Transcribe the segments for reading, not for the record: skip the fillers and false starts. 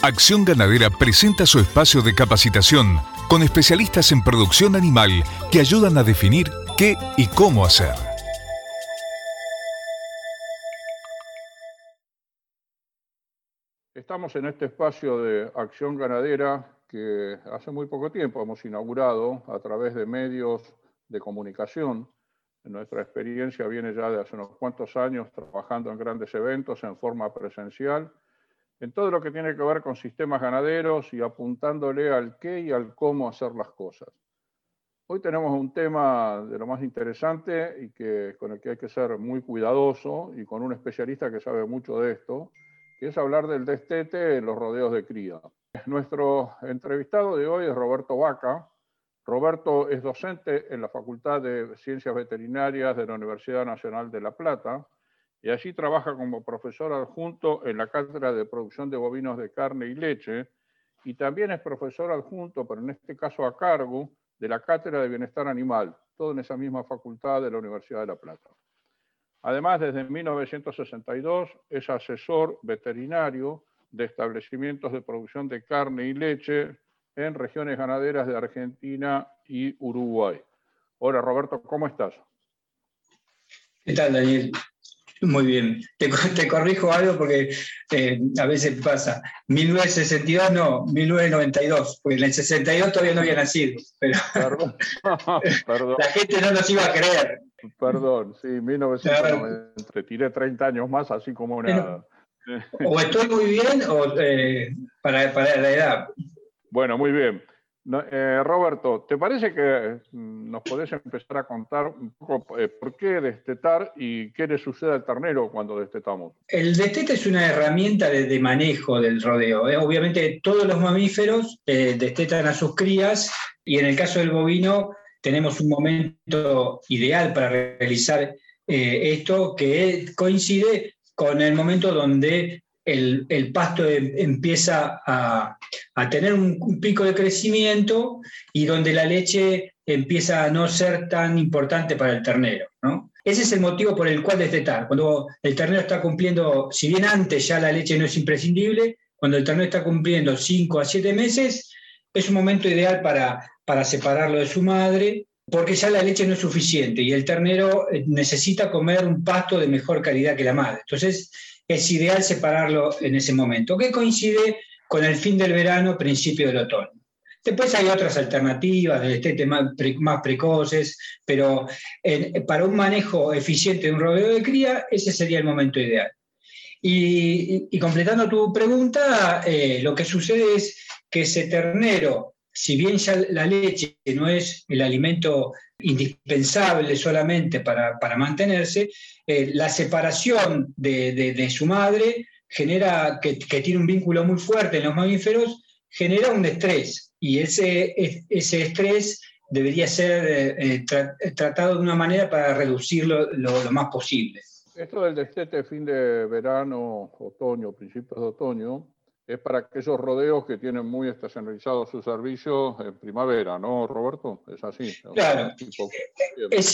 Acción Ganadera presenta su espacio de capacitación con especialistas en producción animal que ayudan a definir qué y cómo hacer. Estamos en este espacio de Acción Ganadera que hace muy poco tiempo hemos inaugurado a través de medios de comunicación. Nuestra experiencia viene ya de hace unos cuantos años trabajando en grandes eventos en forma presencial, en todo lo que tiene que ver con sistemas ganaderos y apuntándole al qué y al cómo hacer las cosas. Hoy tenemos un tema de lo más interesante y con el que hay que ser muy cuidadoso y con un especialista que sabe mucho de esto, que es hablar del destete en los rodeos de cría. Nuestro entrevistado de hoy es Roberto Vaca. Roberto es docente en la Facultad de Ciencias Veterinarias de la Universidad Nacional de La Plata y allí trabaja como profesor adjunto en la Cátedra de Producción de Bovinos de Carne y Leche y también es profesor adjunto, pero en este caso a cargo, de la Cátedra de Bienestar Animal, todo en esa misma facultad de la Universidad de La Plata. Además, desde 1962 es asesor veterinario de establecimientos de producción de carne y leche en regiones ganaderas de Argentina y Uruguay. Hola Roberto, ¿cómo estás? ¿Qué tal, Daniel? Muy bien. Te corrijo algo porque a veces pasa. 1962 no, 1992, porque en el 62 todavía no había nacido. Pero Perdón. Perdón. La gente no nos iba a creer. Perdón, sí, 1990. Te tiré 30 años más, así como nada. O estoy muy bien o para la edad. Bueno, muy bien. Roberto, ¿te parece que nos podés empezar a contar un poco por qué destetar y qué le sucede al ternero cuando destetamos? El destete es una herramienta de manejo del rodeo. Obviamente todos los mamíferos destetan a sus crías y en el caso del bovino tenemos un momento ideal para realizar esto que coincide con el momento donde el pasto empieza a tener un pico de crecimiento y donde la leche empieza a no ser tan importante para el ternero, ¿no? Ese es el motivo por el cual destetar. Cuando el ternero está cumpliendo, si bien antes ya la leche no es imprescindible, cuando el ternero está cumpliendo 5 a 7 meses, es un momento ideal para separarlo de su madre, porque ya la leche no es suficiente y el ternero necesita comer un pasto de mejor calidad que la madre. Entonces, es ideal separarlo en ese momento, que coincide con el fin del verano, principio del otoño. Después hay otras alternativas de destete más precoces, pero para un manejo eficiente de un rodeo de cría, ese sería el momento ideal. Y completando tu pregunta, lo que sucede es que ese ternero, si bien ya la leche no es el alimento indispensable solamente para mantenerse, la separación de su madre genera, que tiene un vínculo muy fuerte en los mamíferos, genera un estrés. Y ese estrés debería ser tratado de una manera para reducirlo lo más posible. Esto del destete fin de verano, otoño, principios de otoño, es para aquellos rodeos que tienen muy estacionalizados sus servicios en primavera, ¿no, Roberto? Es así. Claro. Es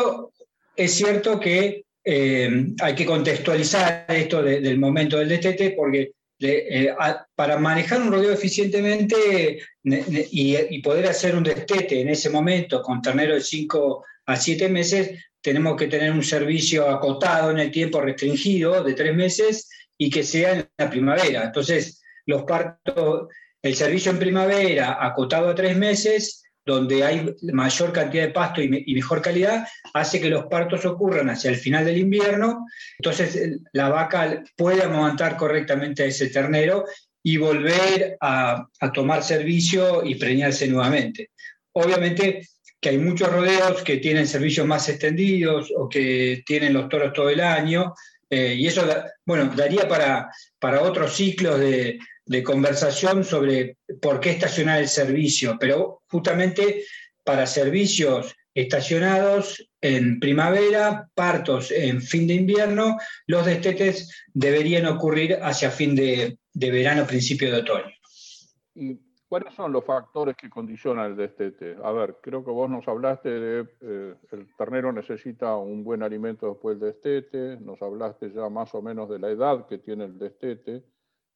cierto que hay que contextualizar esto del momento del destete porque para manejar un rodeo eficientemente y poder hacer un destete en ese momento con ternero de 5 a 7 meses, tenemos que tener un servicio acotado en el tiempo restringido de 3 meses y que sea en la primavera. Entonces, los partos, el servicio en primavera acotado a 3 meses, donde hay mayor cantidad de pasto y mejor calidad, hace que los partos ocurran hacia el final del invierno. Entonces la vaca puede amamantar correctamente a ese ternero y volver a tomar servicio y preñarse nuevamente. Obviamente que hay muchos rodeos que tienen servicios más extendidos o que tienen los toros todo el año, y eso, bueno, daría para otros ciclos de conversación sobre por qué estacionar el servicio, pero justamente para servicios estacionados en primavera, partos en fin de invierno, los destetes deberían ocurrir hacia fin de verano, principio de otoño. ¿Y cuáles son los factores que condicionan el destete? A ver, creo que vos nos hablaste de el ternero necesita un buen alimento después del destete, nos hablaste ya más o menos de la edad que tiene el destete,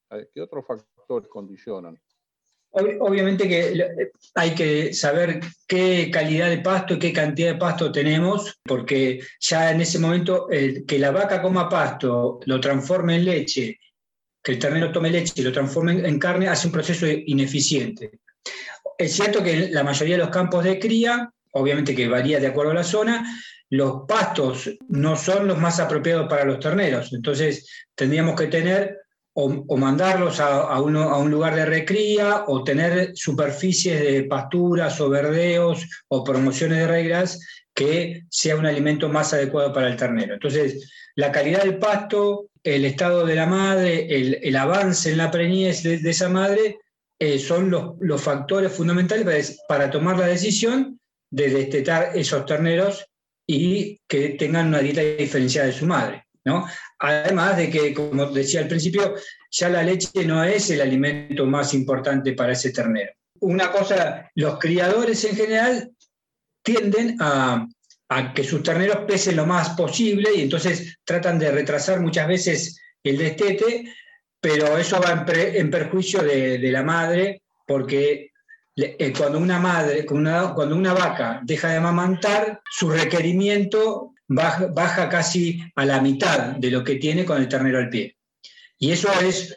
¿Qué otros factores condicionan? Obviamente que hay que saber qué calidad de pasto y qué cantidad de pasto tenemos, porque ya en ese momento que la vaca coma pasto, lo transforme en leche, que el ternero tome leche y lo transforme en carne, hace un proceso ineficiente. Es cierto que en la mayoría de los campos de cría, obviamente que varía de acuerdo a la zona, los pastos no son los más apropiados para los terneros, entonces tendríamos que tener o mandarlos a un lugar de recría o tener superficies de pasturas o verdeos o promociones de reglas que sea un alimento más adecuado para el ternero. Entonces, la calidad del pasto, el estado de la madre, el avance en la preñez de esa madre son los factores fundamentales para tomar la decisión de destetar esos terneros y que tengan una dieta diferenciada de su madre, ¿no? Además de que, como decía al principio, ya la leche no es el alimento más importante para ese ternero. Una cosa, los criadores en general tienden a que sus terneros pesen lo más posible y entonces tratan de retrasar muchas veces el destete, pero eso va en perjuicio de la madre, porque cuando una vaca deja de amamantar, su requerimiento baja casi a la mitad de lo que tiene con el ternero al pie. Y eso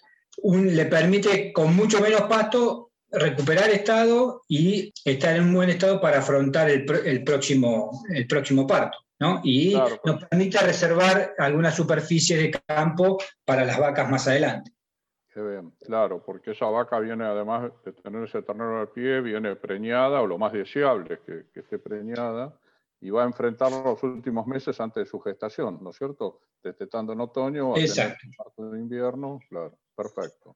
le permite con mucho menos pasto recuperar estado y estar en un buen estado para afrontar el próximo parto, ¿no? Y claro, nos permite reservar alguna superficie de campo para las vacas más adelante. Qué bien, claro, porque esa vaca viene, además de tener ese ternero al pie, viene preñada, o lo más deseable es que esté preñada, y va a enfrentar los últimos meses antes de su gestación, ¿no es cierto? Destetando en otoño, exacto, a tener parto de invierno, claro, perfecto.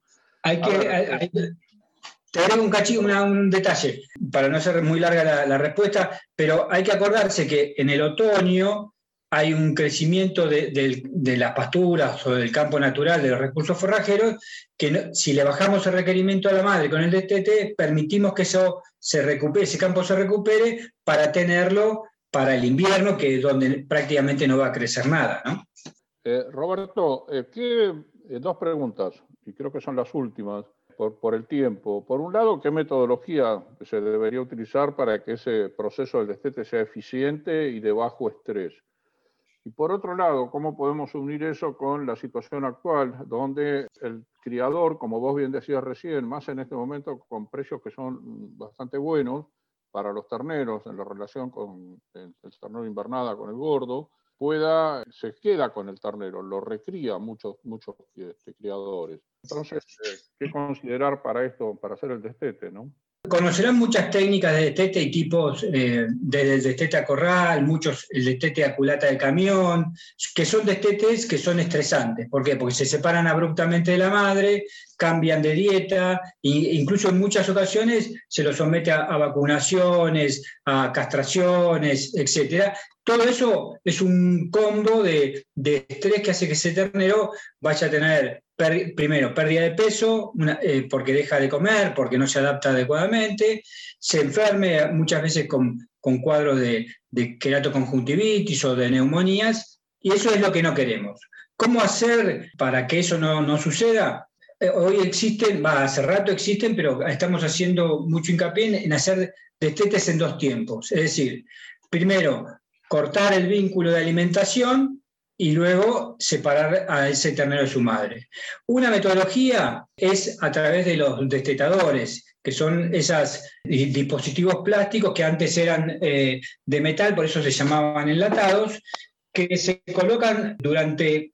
Te agrego un detalle, para no ser muy larga la respuesta, pero hay que acordarse que en el otoño hay un crecimiento de las pasturas o del campo natural, de los recursos forrajeros, que si le bajamos el requerimiento a la madre con el destete, permitimos que eso se recupere, ese campo se recupere para tenerlo para el invierno, que es donde prácticamente no va a crecer nada, ¿no? Roberto, dos preguntas, y creo que son las últimas, por el tiempo. Por un lado, ¿qué metodología se debería utilizar para que ese proceso del destete sea eficiente y de bajo estrés? Y por otro lado, ¿cómo podemos unir eso con la situación actual, donde el criador, como vos bien decías recién, más en este momento con precios que son bastante buenos para los terneros en la relación con el ternero invernada con el gordo, se queda con el ternero, lo recría muchos criadores. Entonces, ¿qué considerar para esto, para hacer el destete, no? Conocerán muchas técnicas de destete y tipos, desde el destete a corral, el destete a culata de camión, que son destetes que son estresantes. ¿Por qué? Porque se separan abruptamente de la madre, cambian de dieta, e incluso en muchas ocasiones se los somete a vacunaciones, a castraciones, etc. Todo eso es un combo de estrés que hace que ese ternero vaya a tener primero pérdida de peso, porque deja de comer, porque no se adapta adecuadamente, se enferme muchas veces con cuadros de queratoconjuntivitis o de neumonías, y eso es lo que no queremos. ¿Cómo hacer para que eso no suceda? Hoy existen, hace rato existen, pero estamos haciendo mucho hincapié en hacer destetes en dos tiempos. Es decir, primero, cortar el vínculo de alimentación y luego separar a ese ternero de su madre. Una metodología es a través de los destetadores, que son esos dispositivos plásticos que antes eran de metal, por eso se llamaban enlatados, que se colocan durante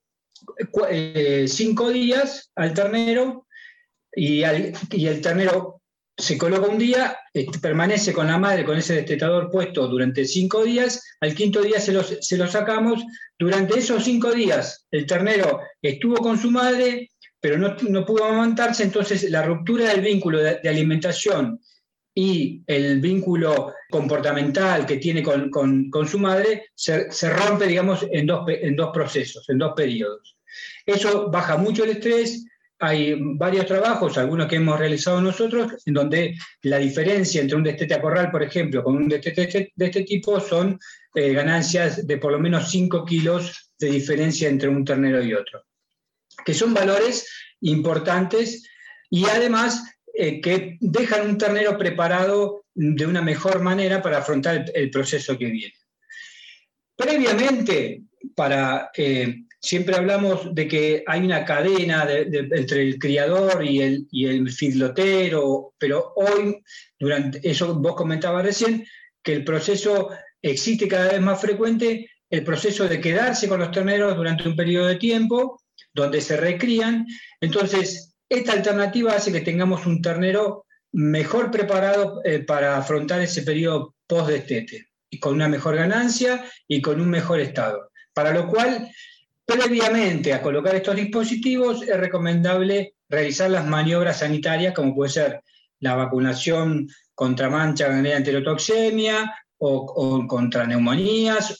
5 días al ternero y el ternero se coloca un día, permanece con la madre con ese destetador puesto durante 5 días, al quinto día se lo sacamos. Durante esos 5 días el ternero estuvo con su madre, pero no pudo amamantarse, entonces la ruptura del vínculo de alimentación y el vínculo comportamental que tiene con su madre se rompe, digamos, en dos procesos, en 2 periodos. Eso baja mucho el estrés. Hay varios trabajos, algunos que hemos realizado nosotros, en donde la diferencia entre un destete a corral, por ejemplo, con un destete de este tipo son ganancias de por lo menos 5 kilos de diferencia entre un ternero y otro, que son valores importantes y además que dejan un ternero preparado de una mejor manera para afrontar el proceso que viene. Previamente, siempre hablamos de que hay una cadena entre el criador y el feedlotero, pero hoy, durante eso vos comentabas recién, que el proceso existe cada vez más frecuente, el proceso de quedarse con los terneros durante un periodo de tiempo, donde se recrían. Entonces, esta alternativa hace que tengamos un ternero mejor preparado para afrontar ese periodo post-destete, y con una mejor ganancia y con un mejor estado. Para lo cual, previamente a colocar estos dispositivos, es recomendable realizar las maniobras sanitarias, como puede ser la vacunación contra mancha ganadera enterotoxemia, o contra neumonías,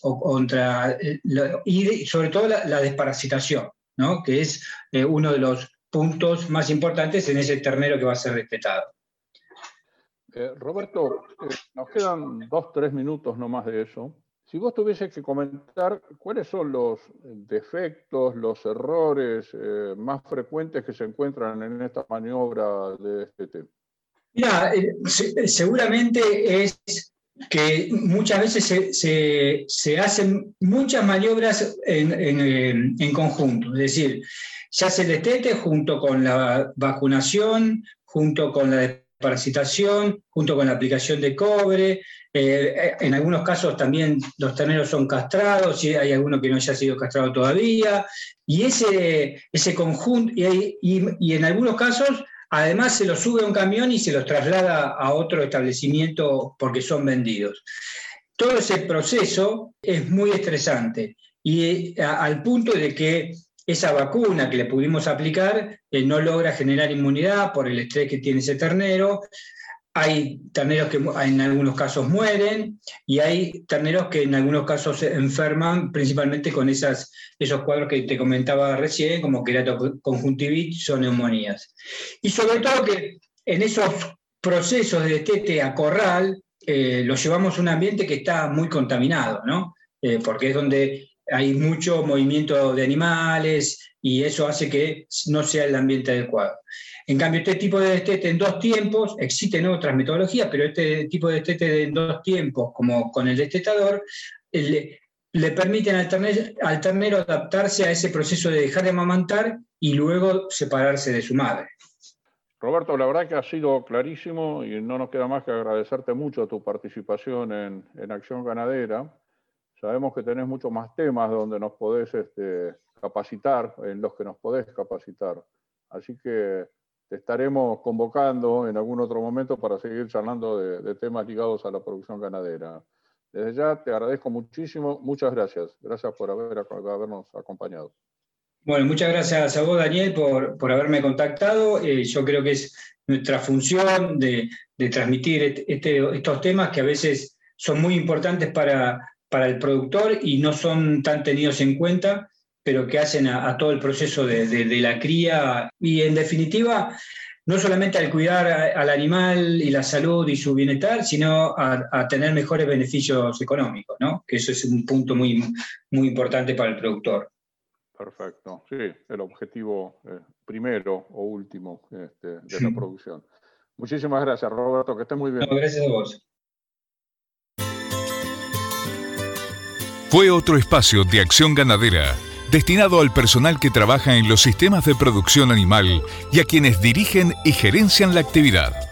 y sobre todo la desparasitación, ¿no? Que es uno de los puntos más importantes en ese ternero que va a ser destetado. Roberto, nos quedan 2-3 minutos no más de eso. Si vos tuvieses que comentar cuáles son los defectos, los errores más frecuentes que se encuentran en esta maniobra de destete. Mira, seguramente es que muchas veces se hacen muchas maniobras en conjunto, es decir, se hace el destete junto con la vacunación, junto con la desparasitación, junto con la aplicación de cobre. En algunos casos también los terneros son castrados, y hay alguno que no haya sido castrado todavía, y ese conjunto, y en algunos casos además se los sube a un camión y se los traslada a otro establecimiento porque son vendidos. Todo ese proceso es muy estresante, y al punto de que esa vacuna que le pudimos aplicar no logra generar inmunidad por el estrés que tiene ese ternero. Hay terneros que en algunos casos mueren, y hay terneros que en algunos casos se enferman, principalmente con esos cuadros que te comentaba recién, como queratoconjuntivitis o neumonías. Y sobre todo que en esos procesos de destete a corral los llevamos a un ambiente que está muy contaminado, ¿no? Porque es donde hay mucho movimiento de animales, y eso hace que no sea el ambiente adecuado. En cambio, este tipo de destete en 2 tiempos, existen otras metodologías, pero este tipo de destete en 2 tiempos, como con el destetador, le permiten al ternero adaptarse a ese proceso de dejar de amamantar y luego separarse de su madre. Roberto, la verdad que ha sido clarísimo, y no nos queda más que agradecerte mucho tu participación en Acción Ganadera. Sabemos que tenés muchos más temas donde nos podés capacitar, en los que nos podés capacitar. Así que te estaremos convocando en algún otro momento para seguir charlando de temas ligados a la producción ganadera. Desde ya te agradezco muchísimo. Muchas gracias. Gracias por habernos acompañado. Bueno, muchas gracias a vos, Daniel, por haberme contactado. Yo creo que es nuestra función de transmitir estos temas que a veces son muy importantes para el productor y no son tan tenidos en cuenta, pero que hacen a todo el proceso de la cría, y en definitiva, no solamente al cuidar al animal y la salud y su bienestar, sino a tener mejores beneficios económicos, ¿no? Que eso es un punto muy, muy importante para el productor. Perfecto, sí, el objetivo primero o último de la producción. Muchísimas gracias, Roberto, que estés muy bien. No, gracias a vos. Fue otro espacio de Acción Ganadera, destinado al personal que trabaja en los sistemas de producción animal y a quienes dirigen y gerencian la actividad.